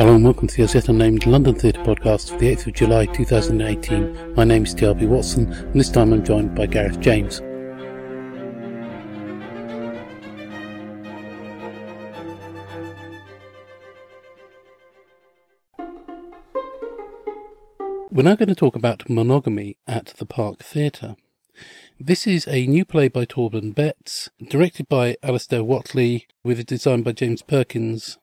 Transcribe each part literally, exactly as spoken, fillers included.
Hello and welcome to the as yet unnamed London Theatre podcast for the eighth of July two thousand eighteen. My name is T R B Watson and this time I'm joined by Gareth James. We're now going to talk about Monogamy at the Park Theatre. This is a new play by Torben Betts, directed by Alistair Watley, with a design by James Perkins.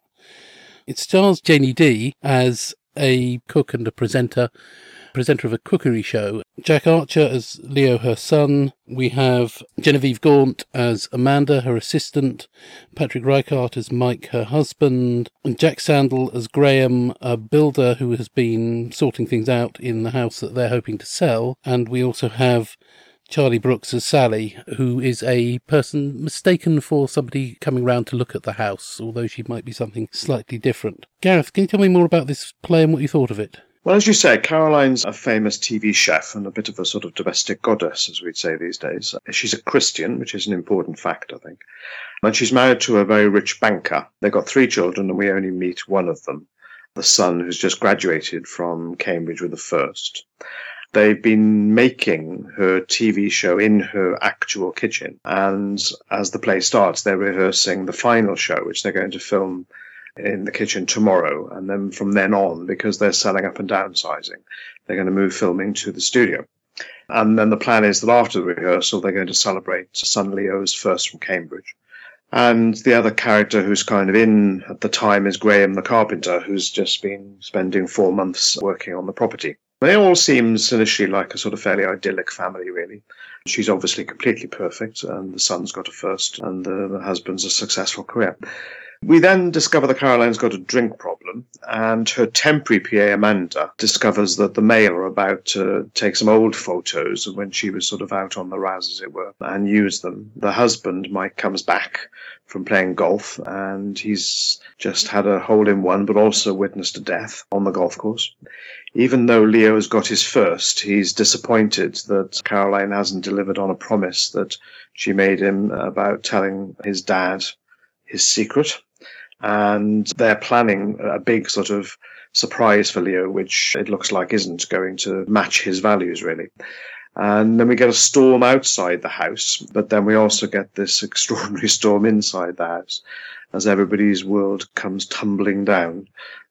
It stars Janie Dee as a cook and a presenter, presenter of a cookery show. Jack Archer as Leo, her son. We have Genevieve Gaunt as Amanda, her assistant. Patrick Reichardt as Mike, her husband. And Jack Sandel as Graham, a builder who has been sorting things out in the house that they're hoping to sell. And we also have Charlie Brooks as Sally, who is a person mistaken for somebody coming round to look at the house, although she might be something slightly different. Gareth, can you tell me more about this play and what you thought of it? Well, as you say, Caroline's a famous T V chef and a bit of a sort of domestic goddess, as we'd say these days. She's a Christian, which is an important fact, I think. And she's married to a very rich banker. They've got three children, and we only meet one of them, the son who's just graduated from Cambridge with a first. They've been making her T V show in her actual kitchen. And as the play starts, they're rehearsing the final show, which they're going to film in the kitchen tomorrow. And then from then on, because they're selling up and downsizing, they're going to move filming to the studio. And then the plan is that after the rehearsal, they're going to celebrate son Leo's first from Cambridge. And the other character who's kind of in at the time is Graham the carpenter, who's just been spending four months working on the property. It all seems initially like a sort of fairly idyllic family, really. She's obviously completely perfect, and the son's got a first, and the, the husband's a successful career. We then discover that Caroline's got a drink problem, and her temporary P A, Amanda, discovers that the male are about to take some old photos of when she was sort of out on the raz, as it were, and use them. The husband, Mike, comes back from playing golf, and he's just had a hole-in-one, but also witnessed a death on the golf course. Even though Leo's got his first, he's disappointed that Caroline hasn't delivered on a promise that she made him about telling his dad his secret. And they're planning a big sort of surprise for Leo, which it looks like isn't going to match his values, really. And then we get a storm outside the house, but then we also get this extraordinary storm inside the house as everybody's world comes tumbling down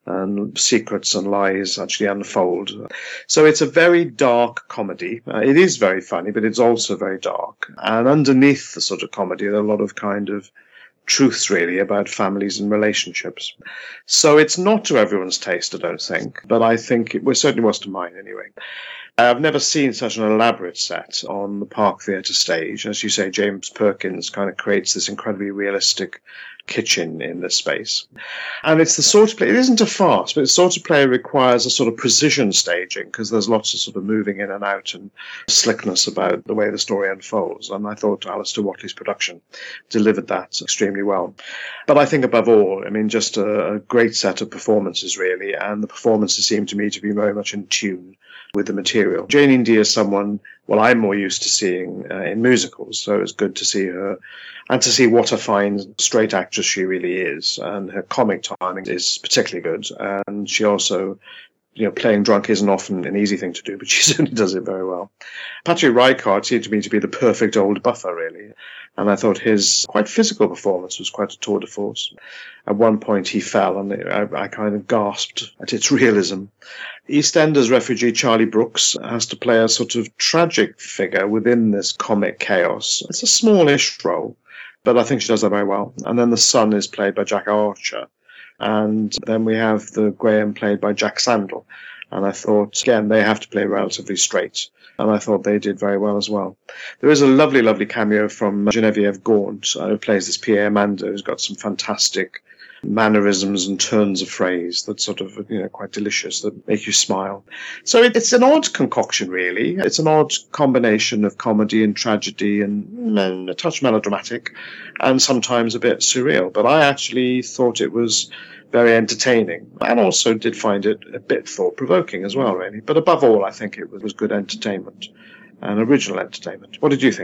and secrets and lies actually unfold. So it's a very dark comedy. Uh, it is very funny, but it's also very dark. And underneath the sort of comedy, there are a lot of kind of truths, really, about families and relationships. So it's not to everyone's taste, I don't think, but I think it was, certainly was to mine anyway. I've never seen such an elaborate set on the Park Theatre stage. As you say, James Perkins kind of creates this incredibly realistic kitchen in this space. And it's the sort of play, it isn't a farce, but it's the sort of play that requires a sort of precision staging, because there's lots of sort of moving in and out and slickness about the way the story unfolds. And I thought Alistair Watley's production delivered that extremely well. But I think above all, I mean, just a, a great set of performances, really, and the performances seem to me to be very much in tune with the material. Janie Dee is someone, well, I'm more used to seeing uh, in musicals, so it's good to see her and to see what a fine straight actress she really is. And her comic timing is particularly good. And she also, you know, playing drunk isn't often an easy thing to do, but she certainly does it very well. Patrick Reichardt seemed to me to be the perfect old buffer, really. And I thought his quite physical performance was quite a tour de force. At one point he fell, and I, I kind of gasped at its realism. EastEnders refugee Charlie Brooks has to play a sort of tragic figure within this comic chaos. It's a smallish role, but I think she does that very well. And then the son is played by Jack Archer. And then we have the Graham played by Jack Sandel. And I thought, again, they have to play relatively straight. And I thought they did very well as well. There is a lovely, lovely cameo from Genevieve Gaunt, uh, who plays this P A Amanda, who's got some fantastic mannerisms and turns of phrase that sort of, you know, quite delicious, that make you smile. So it, it's an odd concoction, really. It's an odd combination of comedy and tragedy and, and a touch melodramatic and sometimes a bit surreal. But I actually thought it was very entertaining, and also did find it a bit thought-provoking as well, really. But above all, I think it was good entertainment and original entertainment. What did you think, Tim?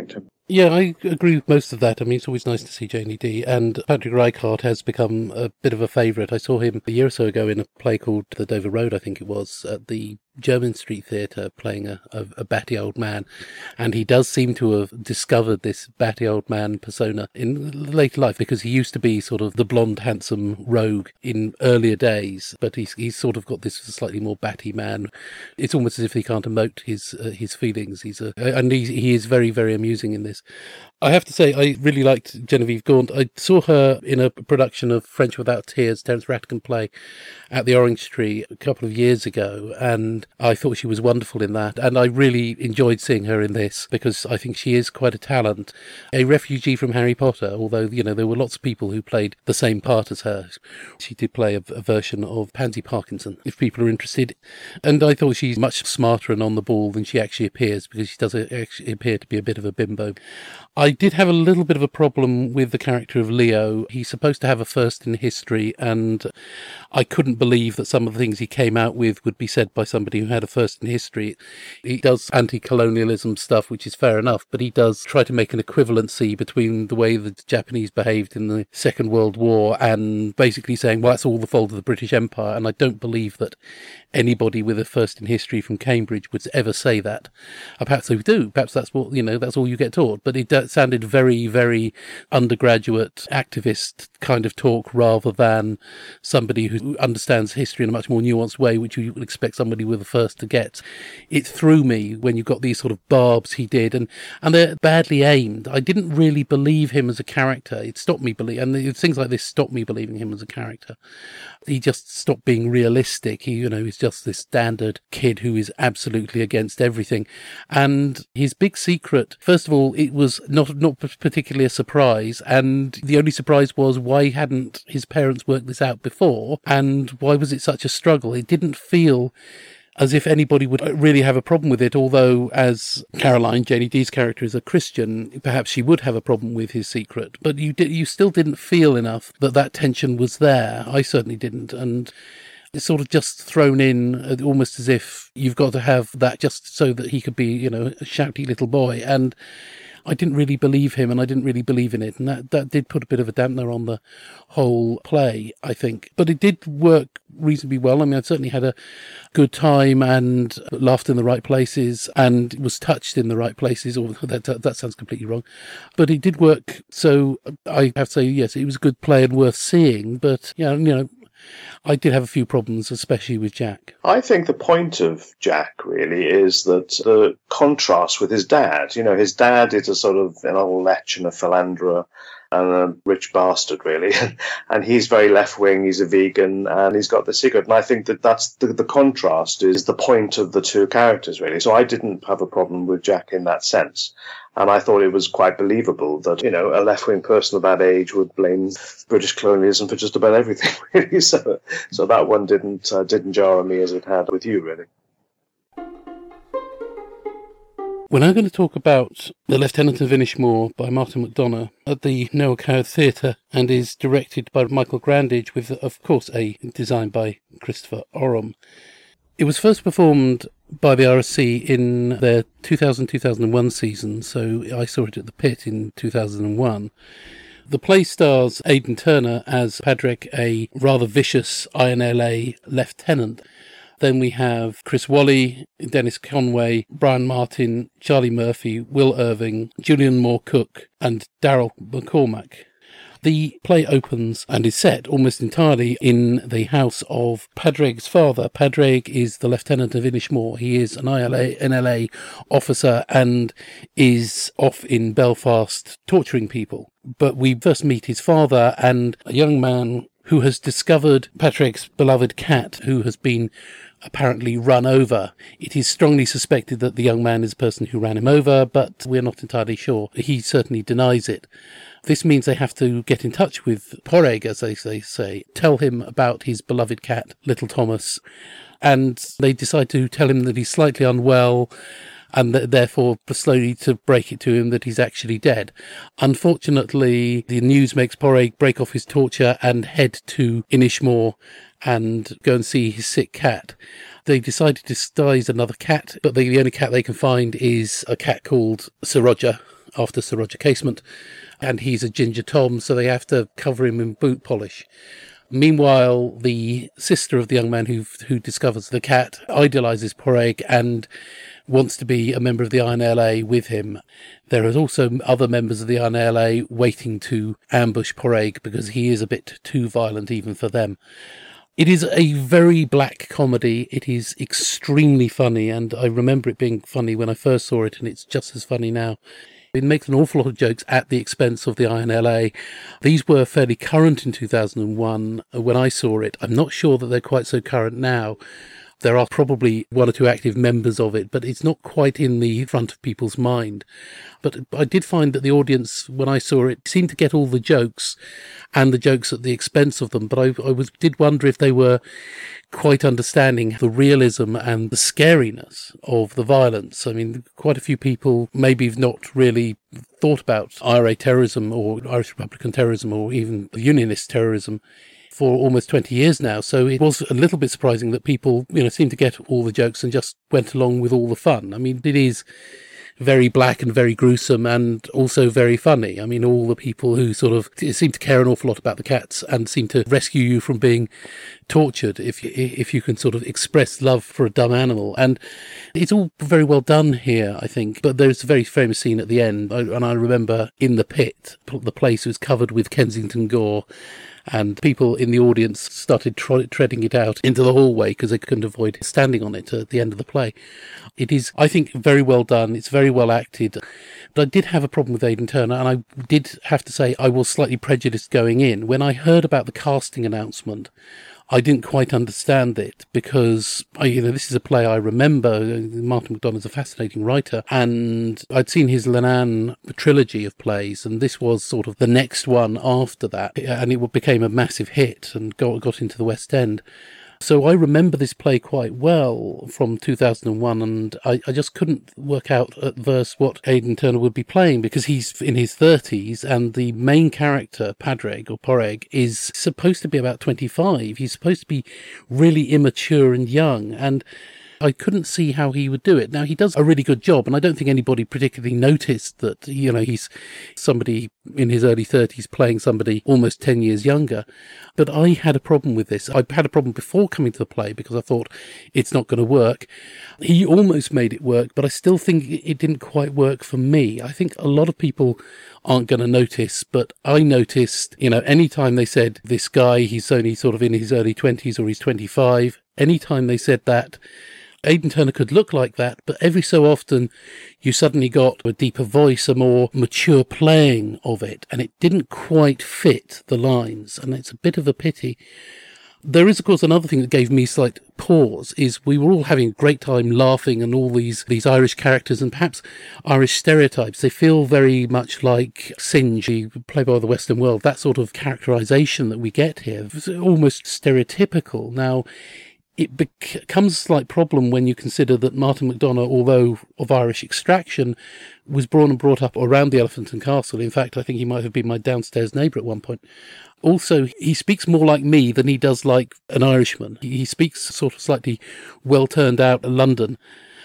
Yeah, I agree with most of that. I mean, it's always nice to see Janie D. And Patrick Reichart has become a bit of a favourite. I saw him a year or so ago in a play called The Dover Road, I think it was, at the Jermyn Street Theatre, playing a, a, a batty old man. And he does seem to have discovered this batty old man persona in later life, because he used to be sort of the blonde, handsome rogue in earlier days, but he's, he's sort of got this slightly more batty man. It's almost as if he can't emote his uh, his feelings. He's a, and he, he is very, very amusing in this. I have to say, I really liked Genevieve Gaunt. I saw her in a production of French Without Tears, Terence Rattigan play, at the Orange Tree a couple of years ago, and I thought she was wonderful in that. And I really enjoyed seeing her in this, because I think she is quite a talent. A refugee from Harry Potter, although, you know, there were lots of people who played the same part as her. She did play a, a version of Pansy Parkinson, if people are interested. And I thought she's much smarter and on the ball than she actually appears, because she does actually appear to be a bit of a bimbo. I did have a little bit of a problem with the character of Leo. He's supposed to have a first in history, and I couldn't believe that some of the things he came out with would be said by somebody who had a first in history. He does anti-colonialism stuff, which is fair enough, but he does try to make an equivalency between the way the Japanese behaved in the Second World War and basically saying, well, that's all the fault of the British Empire. And I don't believe that anybody with a first in history from Cambridge would ever say that. Perhaps they do. Perhaps that's what, you know, that's all you get taught. But it sounded very, very undergraduate activist kind of talk, rather than somebody who understands history in a much more nuanced way, which you would expect somebody with a first to get. It threw me when you got these sort of barbs he did, and, and they're badly aimed. I didn't really believe him as a character. It stopped me believe, and the, things like this stopped me believing him as a character. He just stopped being realistic. He, you know, he's just this standard kid who is absolutely against everything. And his big secret, first of all, it was not not particularly a surprise, and the only surprise was why hadn't his parents worked this out before, and why was it such a struggle? It didn't feel as if anybody would really have a problem with it, although as Caroline, Janie D's character, is a Christian, perhaps she would have a problem with his secret. But you did, you still didn't feel enough that that tension was there. I certainly didn't, and it's sort of just thrown in almost as if you've got to have that just so that he could be, you know, a shouty little boy. And I didn't really believe him, and I didn't really believe in it. And that, that did put a bit of a dampener on the whole play, I think. But it did work reasonably well. I mean, I certainly had a good time and laughed in the right places and was touched in the right places. Or that, that, that sounds completely wrong. But it did work. So I have to say, yes, it was a good play and worth seeing. But, yeah, you know, I did have a few problems, especially with Jack. I think the point of Jack really is that the contrast with his dad. You know, his dad is a sort of an old lech and a philanderer and a rich bastard, really. And he's very left-wing, he's a vegan, and he's got the secret. And I think that that's the, the contrast is the point of the two characters, really. So I didn't have a problem with Jack in that sense. And I thought it was quite believable that, you know, a left-wing person of that age would blame British colonialism for just about everything, really. So, so that one didn't uh, didn't jar on me as it had with you, really. We're now going to talk about The Lieutenant of Inishmore by Martin McDonagh at the Noel Coward Theatre, and is directed by Michael Grandage with, of course, a design by Christopher Oram. It was first performed by the R S C in their two thousand to two thousand one season, so I saw it at the Pit in two thousand one. The play stars Aidan Turner as Padraig, a rather vicious I N L A lieutenant. Then we have Chris Wally, Dennis Conway, Brian Martin, Charlie Murphy, Will Irving, Julian Moore Cook, and Daryl McCormack. The play opens and is set almost entirely in the house of Padraig's father. Padraig is the Lieutenant of Inishmore. He is an I N L A officer and is off in Belfast torturing people. But we first meet his father and a young man who has discovered Padraig's beloved cat, who has been apparently run over. It is strongly suspected that the young man is the person who ran him over, but we're not entirely sure. He certainly denies it. This means they have to get in touch with Padraig, as they say, tell him about his beloved cat, Little Thomas, and they decide to tell him that he's slightly unwell, and th- therefore slowly to break it to him that he's actually dead. Unfortunately, the news makes Padraig break off his torture and head to Inishmore and go and see his sick cat. They decide to disguise another cat, but they, the only cat they can find is a cat called Sir Roger, after Sir Roger Casement, and he's a Ginger Tom, so they have to cover him in boot polish. Meanwhile, the sister of the young man who who discovers the cat idolises Poreg and wants to be a member of the I N L A with him. There are also other members of the I N L A waiting to ambush Poreg because he is a bit too violent even for them. It is a very black comedy. It is extremely funny, and I remember it being funny when I first saw it, and it's just as funny now. It makes an awful lot of jokes at the expense of the I N L A. These were fairly current in two thousand one when I saw it. I'm not sure that they're quite so current now. There are probably one or two active members of it, but it's not quite in the front of people's mind. But I did find that the audience, when I saw it, seemed to get all the jokes and the jokes at the expense of them. But I, I was did wonder if they were quite understanding the realism and the scariness of the violence. I mean, quite a few people maybe have not really thought about I R A terrorism or Irish Republican terrorism or even Unionist terrorism for almost twenty years now, so it was a little bit surprising that people, you know, seemed to get all the jokes and just went along with all the fun. I mean, it is very black and very gruesome and also very funny. I mean, all the people who sort of seem to care an awful lot about the cats and seem to rescue you from being tortured if you, if you can sort of express love for a dumb animal. And it's all very well done here, I think. But there's a very famous scene at the end, and I remember in the pit, the place was covered with Kensington gore, and people in the audience started tr- treading it out into the hallway because they couldn't avoid standing on it at the end of the play. It is, I think, very well done. It's very well acted. But I did have a problem with Aidan Turner, and I did have to say I was slightly prejudiced going in. When I heard about the casting announcement, I didn't quite understand it because, you know, this is a play I remember. Martin McDonagh's a fascinating writer, and I'd seen his Lenan trilogy of plays, and this was sort of the next one after that, and it became a massive hit and got, got into the West End. So I remember this play quite well from two thousand one, and I, I just couldn't work out at first what Aidan Turner would be playing because he's in his thirties, and the main character, Padraig or Poreg, is supposed to be about twenty-five. He's supposed to be really immature and young, and I couldn't see how he would do it. Now, he does a really good job, and I don't think anybody particularly noticed that, you know, he's somebody in his early thirties playing somebody almost ten years younger. But I had a problem with this. I had a problem before coming to the play because I thought it's not going to work. He almost made it work, but I still think it didn't quite work for me. I think a lot of people aren't going to notice, but I noticed, you know, anytime they said this guy, he's only sort of in his early twenties or he's twenty-five, anytime they said that, Aidan Turner could look like that, but every so often you suddenly got a deeper voice, a more mature playing of it, and it didn't quite fit the lines, and it's a bit of a pity. There is, of course, another thing that gave me slight pause, is we were all having a great time laughing, and all these, these Irish characters and perhaps Irish stereotypes, they feel very much like Singe, Playboy of the Western World, that sort of characterisation that we get here, it's almost stereotypical. Now, it becomes a slight problem when you consider that Martin McDonagh, although of Irish extraction, was born and brought up around the Elephant and Castle. In fact, I think he might have been my downstairs neighbour at one point. Also, he speaks more like me than he does like an Irishman. He speaks sort of slightly well-turned-out London.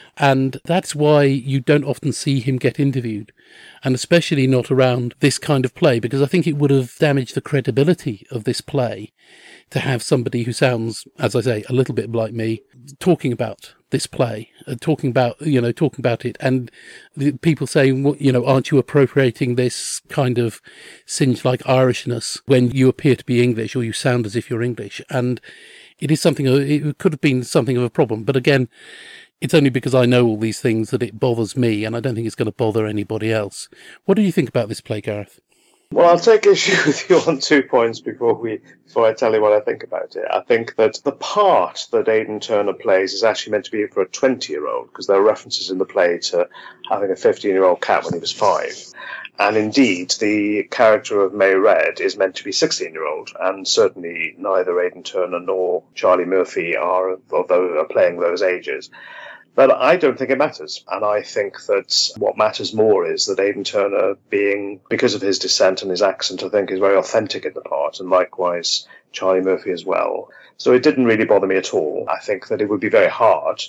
And that's why you don't often see him get interviewed, and especially not around this kind of play, because I think it would have damaged the credibility of this play to have somebody who sounds, as I say, a little bit like me, talking about this play, uh, talking about, you know, talking about it, and the people saying, well, you know, aren't you appropriating this kind of Singe-like Irishness when you appear to be English, or you sound as if you're English? And it is something, it could have been something of a problem, but again, it's only because I know all these things that it bothers me, and I don't think it's going to bother anybody else. What do you think about this play, Gareth? Well, I'll take issue with you on two points before we before I tell you what I think about it. I think that the part that Aidan Turner plays is actually meant to be for a twenty-year-old, because there are references in the play to having a fifteen-year-old cat when he was five. And indeed, the character of May Red is meant to be sixteen-year-old, and certainly neither Aidan Turner nor Charlie Murphy are, although are playing those ages. But I don't think it matters. And I think that what matters more is that Aidan Turner, being, because of his descent and his accent, I think is very authentic in the part, and likewise Charlie Murphy as well. So it didn't really bother me at all. I think that it would be very hard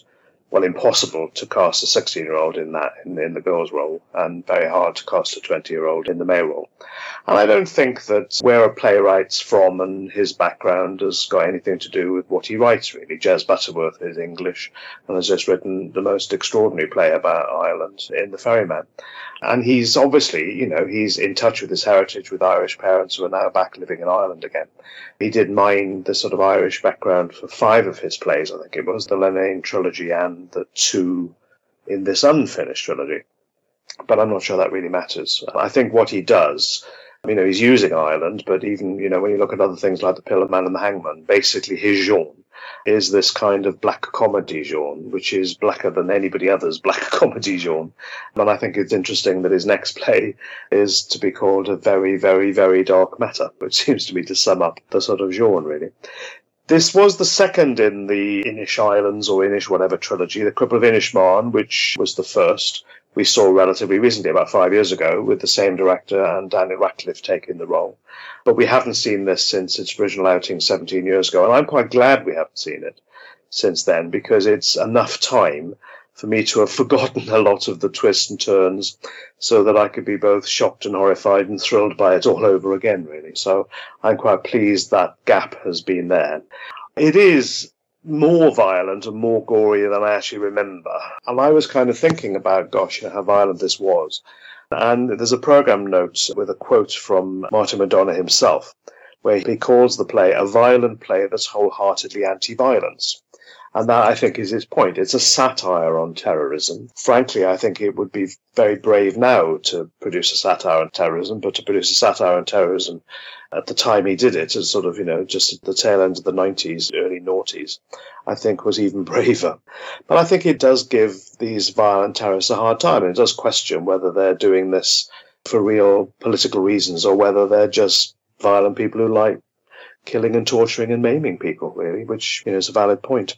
well, impossible to cast a sixteen-year-old in that in, in the girl's role, and very hard to cast a twenty-year-old in the male role. And I don't think that where a playwright's from and his background has got anything to do with what he writes, really. Jez Butterworth is English and has just written the most extraordinary play about Ireland in The Ferryman. And he's obviously, you know, he's in touch with his heritage with Irish parents who are now back living in Ireland again. He did mine the sort of Irish background for five of his plays, I think it was, the Lenane trilogy and the two in this unfinished trilogy. But I'm not sure that really matters. I think what he does, you know, he's using Ireland, but even, you know, when you look at other things like The Pillar Man and the Hangman, basically his genre is this kind of black comedy genre, which is blacker than anybody other's black comedy genre. And I think it's interesting that his next play is to be called A Very, Very, Very Dark Matter, which seems to me to sum up the sort of genre, really. This was the second in the Inish Islands or Inish whatever trilogy, The Cripple of Inishmaan, which was the first we saw relatively recently, about five years ago, with the same director and Daniel Radcliffe taking the role. But we haven't seen this since its original outing seventeen years ago, and I'm quite glad we haven't seen it since then, because it's enough time for me to have forgotten a lot of the twists and turns so that I could be both shocked and horrified and thrilled by it all over again, really. So I'm quite pleased that gap has been there. It is more violent and more gory than I actually remember. And I was kind of thinking about, gosh, you know, how violent this was. And there's a programme note with a quote from Martin McDonagh himself, where he calls the play a violent play that's wholeheartedly anti-violence. And that, I think, is his point. It's a satire on terrorism. Frankly, I think it would be very brave now to produce a satire on terrorism, but to produce a satire on terrorism at the time he did it, as sort of, you know, just at the tail end of the nineties, early noughties, I think was even braver. But I think it does give these violent terrorists a hard time, and it does question whether they're doing this for real political reasons or whether they're just violent people who like killing and torturing and maiming people, really, which, you know, is a valid point.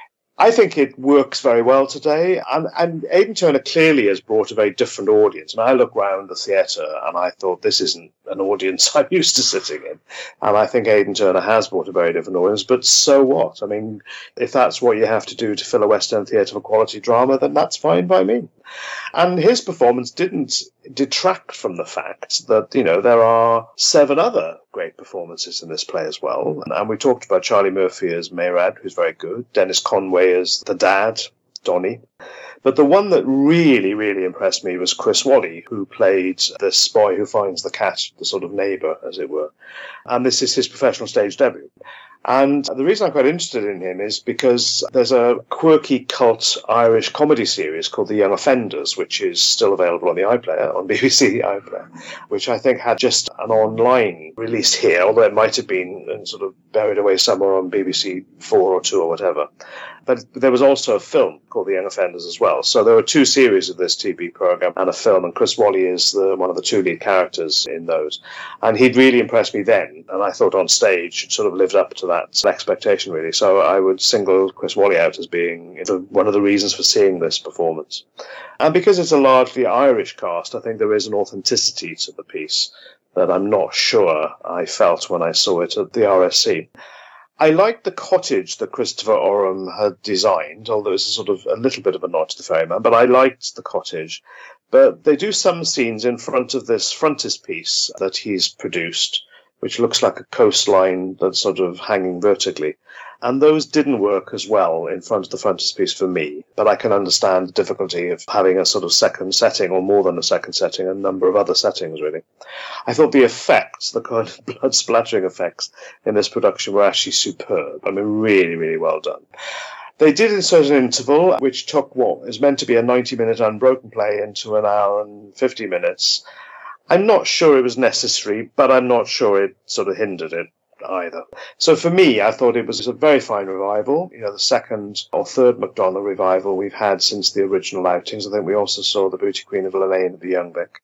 I think it works very well today, and, and Aidan Turner clearly has brought a very different audience. And I look round the theatre and I thought, this isn't an audience I'm used to sitting in. And I think Aidan Turner has brought a very different audience, but so what? I mean, if that's what you have to do to fill a West End theatre for quality drama, then that's fine by me. And his performance didn't detract from the fact that, you know, there are seven other great performances in this play as well. And we talked about Charlie Murphy as Mayrad, who's very good, Dennis Conway as the dad, Donnie. But the one that really, really impressed me was Chris Wally, who played this boy who finds the cat, the sort of neighbour, as it were. And this is his professional stage debut. And the reason I'm quite interested in him is because there's a quirky cult Irish comedy series called The Young Offenders, which is still available on the iPlayer, on B B C iPlayer, which I think had just an online release here, although it might have been sort of buried away somewhere on B B C four or two or whatever. But there was also a film called The Young Offenders as well. So there were two series of this T V programme and a film, and Chris Wally is the, one of the two lead characters in those. And he'd really impressed me then, and I thought on stage it sort of lived up to that expectation, really. So I would single Chris Wally out as being the, one of the reasons for seeing this performance. And because it's a largely Irish cast, I think there is an authenticity to the piece that I'm not sure I felt when I saw it at the R S C. I liked the cottage that Christopher Oram had designed, although it's a sort of a little bit of a nod to the Ferryman, but I liked the cottage. But they do some scenes in front of this frontispiece that he's produced, which looks like a coastline that's sort of hanging vertically. And those didn't work as well in front of the frontispiece for me. But I can understand the difficulty of having a sort of second setting, or more than a second setting, a number of other settings, really. I thought the effects, the kind of blood splattering effects in this production were actually superb. I mean, really, really well done. They did insert an interval, which took what is meant to be a ninety-minute unbroken play into an hour and fifty minutes. I'm not sure it was necessary, but I'm not sure it sort of hindered it either. So for me, I thought it was a very fine revival. You know, the second or third McDonagh revival we've had since the original outings. I think we also saw the Booty Queen of Lane at the Young Vic.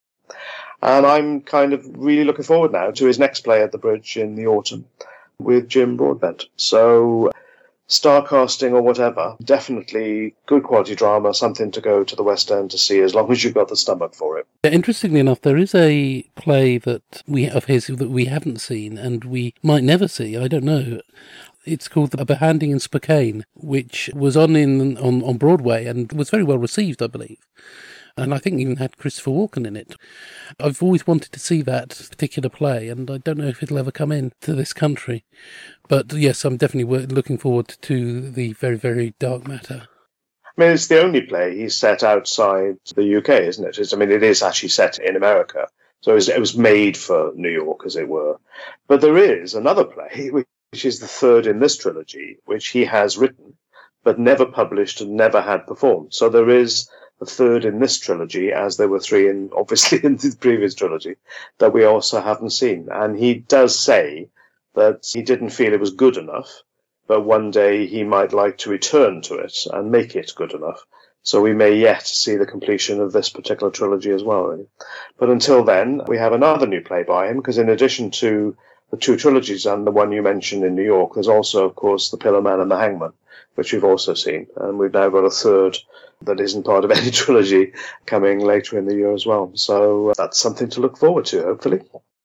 And I'm kind of really looking forward now to his next play at the Bridge in the autumn with Jim Broadbent. So star casting or whatever, definitely good quality drama, something to go to the West End to see as long as you've got the stomach for it. Yeah, interestingly enough, there is a play that we of his that we haven't seen and we might never see. I don't know. It's called The Behanding in Spokane, which was on in on, on Broadway and was very well received, I believe. And I think even had Christopher Walken in it. I've always wanted to see that particular play, and I don't know if it'll ever come in to this country. But yes, I'm definitely looking forward to the very, very dark matter. I mean, it's the only play he's set outside the U K, isn't it? It's, I mean, it is actually set in America. So it was, it was made for New York, as it were. But there is another play, which is the third in this trilogy, which he has written, but never published and never had performed. So there is a third in this trilogy, as there were three in, obviously, in the previous trilogy, that we also haven't seen. And he does say that he didn't feel it was good enough, but one day he might like to return to it and make it good enough. So we may yet see the completion of this particular trilogy as well. Really. But until then, we have another new play by him, because in addition to the two trilogies and the one you mentioned in New York, there's also, of course, The Pillar Man and The Hangman, which we've also seen. And we've now got a third that isn't part of any trilogy coming later in the year as well. So uh, that's something to look forward to, hopefully.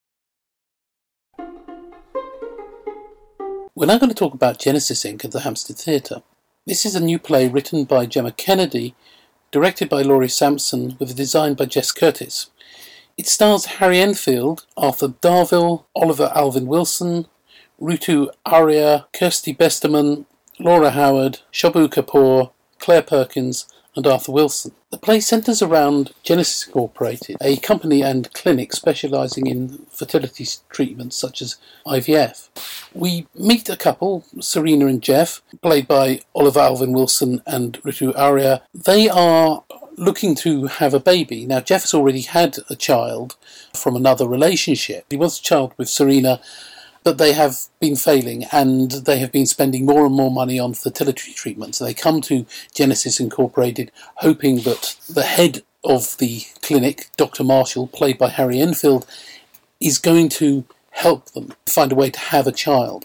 We're now going to talk about Genesis Incorporated at the Hampstead Theatre. This is a new play written by Gemma Kennedy, directed by Laurie Sampson, with a design by Jess Curtis. It stars Harry Enfield, Arthur Darvill, Oliver Alvin Wilson, Ritu Arya, Kirsty Besterman, Laura Howard, Shabu Kapoor, Claire Perkins, and Arthur Wilson. The play centres around Genesis Incorporated, a company and clinic specialising in fertility treatments such as I V F. We meet a couple, Serena and Jeff, played by Oliver Alvin Wilson and Ritu Arya. They are looking to have a baby. Now, Jeff has already had a child from another relationship. He was a child with Serena, but they have been failing, and they have been spending more and more money on fertility treatments. They come to Genesis Incorporated hoping that the head of the clinic, Doctor Marshall, played by Harry Enfield, is going to help them find a way to have a child.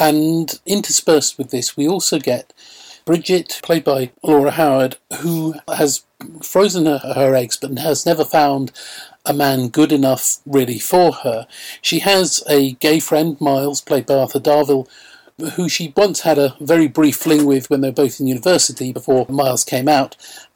And interspersed with this, we also get Bridget, played by Laura Howard, who has frozen her, her eggs but has never found a man good enough really for her. She has a gay friend, Miles, played by Arthur Darvill, who she once had a very brief fling with when they were both in university before Miles came out,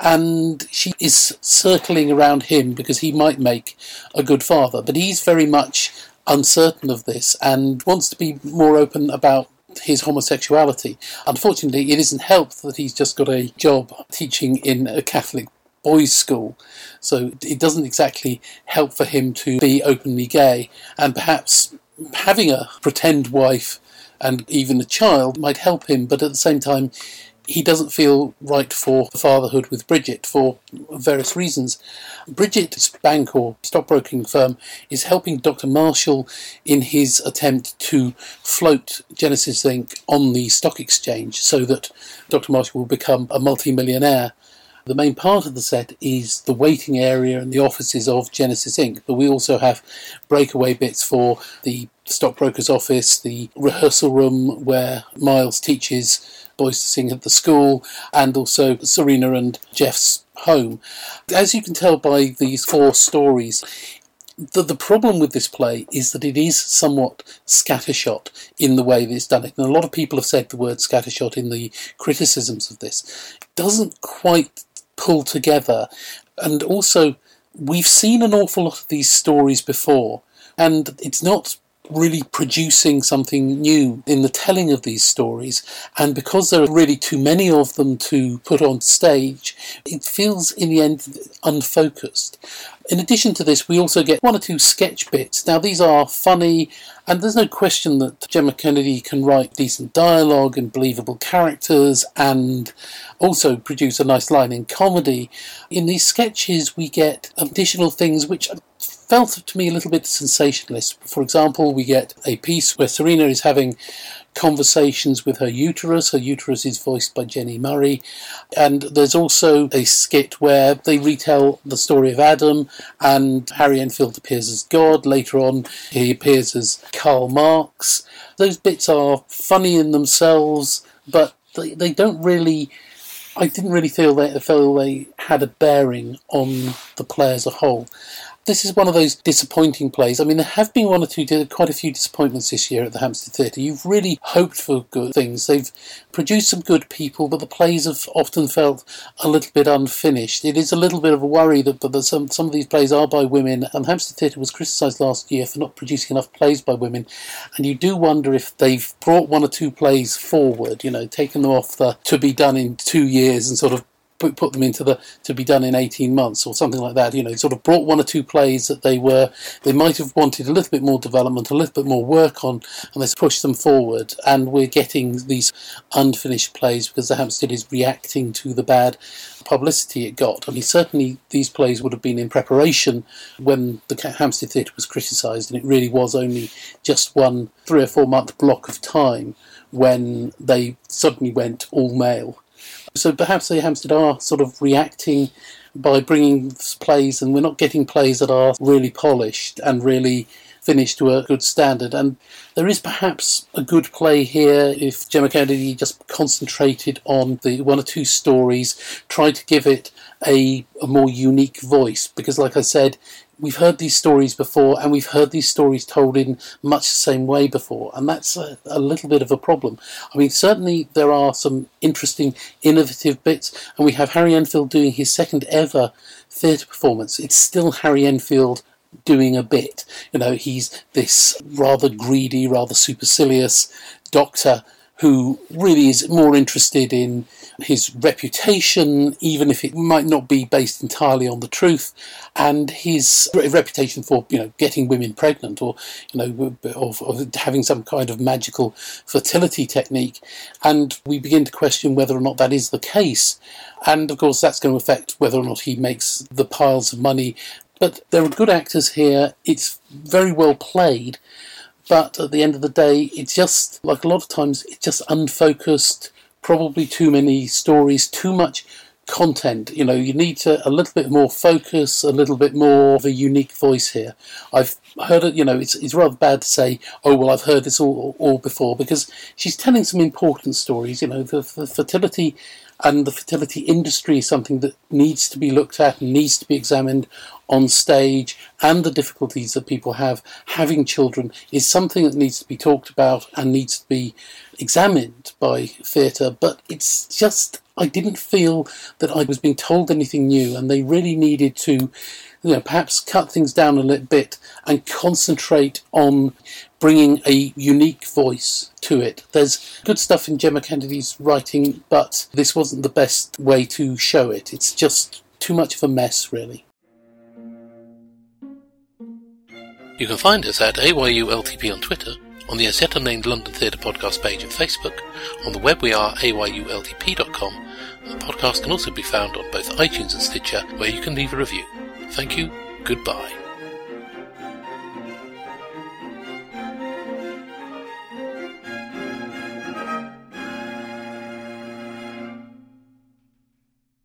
and she is circling around him because he might make a good father, but he's very much uncertain of this and wants to be more open about his homosexuality. Unfortunately, it isn't helped that he's just got a job teaching in a Catholic boys' school, so it doesn't exactly help for him to be openly gay, and perhaps having a pretend wife and even a child might help him, but at the same time he doesn't feel right for fatherhood with Bridget for various reasons. Bridget's bank or stockbroking firm is helping Doctor Marshall in his attempt to float Genesis Incorporated on the stock exchange so that Doctor Marshall will become a multi-millionaire. The main part of the set is the waiting area and the offices of Genesis Incorporated, but we also have breakaway bits for the stockbroker's office, the rehearsal room where Miles teaches boys to sing at the school, and also Serena and Jeff's home. As you can tell by these four stories, the, the problem with this play is that it is somewhat scattershot in the way that it's done it. And a lot of people have said the word scattershot in the criticisms of this. It doesn't quite pull together. And also, we've seen an awful lot of these stories before, and it's not really producing something new in the telling of these stories, and because there are really too many of them to put on stage, it feels in the end unfocused. In addition to this, we also get one or two sketch bits. Now these are funny, and there's no question that Gemma Kennedy can write decent dialogue and believable characters and also produce a nice line in comedy. In these sketches we get additional things which felt to me a little bit sensationalist. For example, we get a piece where Serena is having conversations with her uterus. Her uterus is voiced by Jenny Murray. And there's also a skit where they retell the story of Adam, and Harry Enfield appears as God. Later on, he appears as Karl Marx. Those bits are funny in themselves, but they, they don't really... I didn't really feel they, feel they had a bearing on the play as a whole. This is one of those disappointing plays. I mean, there have been one or two, quite a few disappointments this year at the Hampstead Theatre. You've really hoped for good things. They've produced some good people, but the plays have often felt a little bit unfinished. It is a little bit of a worry that, that some, some of these plays are by women, and Hampstead Theatre was criticised last year for not producing enough plays by women, and you do wonder if they've brought one or two plays forward, you know, taken them off the to be done in two years and sort of Put, put them into the to be done in eighteen months or something like that. You know, sort of brought one or two plays that they were they might have wanted a little bit more development, a little bit more work on, and they pushed them forward. And we're getting these unfinished plays because the Hampstead is reacting to the bad publicity it got. I mean, certainly these plays would have been in preparation when the Hampstead Theatre was criticised, and it really was only just one three or four month block of time when they suddenly went all male. So perhaps the Hampstead are sort of reacting by bringing plays, and we're not getting plays that are really polished and really finished to a good standard. And there is perhaps a good play here if Gemma Kennedy just concentrated on the one or two stories, tried to give it a, a more unique voice, because like I said, we've heard these stories before, and we've heard these stories told in much the same way before, and that's a, a little bit of a problem. I mean, certainly there are some interesting, innovative bits, and we have Harry Enfield doing his second ever theatre performance. It's still Harry Enfield doing a bit. You know, he's this rather greedy, rather supercilious doctor who really is more interested in his reputation, even if it might not be based entirely on the truth, and his reputation for, you know, getting women pregnant, or, you know, of, of having some kind of magical fertility technique. And we begin to question whether or not that is the case. And of course, that's going to affect whether or not he makes the piles of money. But there are good actors here. It's very well played. But at the end of the day, it's just, like a lot of times, it's just unfocused, probably too many stories, too much content. You know, you need to a little bit more focus, a little bit more of a unique voice here. I've heard it, you know, it's it's rather bad to say, oh, well, I've heard this all, all before, because she's telling some important stories. You know, the, the fertility and the fertility industry is something that needs to be looked at and needs to be examined on stage, and the difficulties that people have having children is something that needs to be talked about and needs to be examined by theatre. But it's just, I didn't feel that I was being told anything new, and they really needed to, you know, perhaps cut things down a little bit and concentrate on bringing a unique voice to it. There's good stuff in Gemma Kennedy's writing, but this wasn't the best way to show it. It's just too much of a mess, really. You can find us at A Y U L T P on Twitter, on the As Yet Unnamed London Theatre Podcast page on Facebook. On the web we are A Y U L T P dot com, and the podcast can also be found on both iTunes and Stitcher, where you can leave a review. Thank you, goodbye.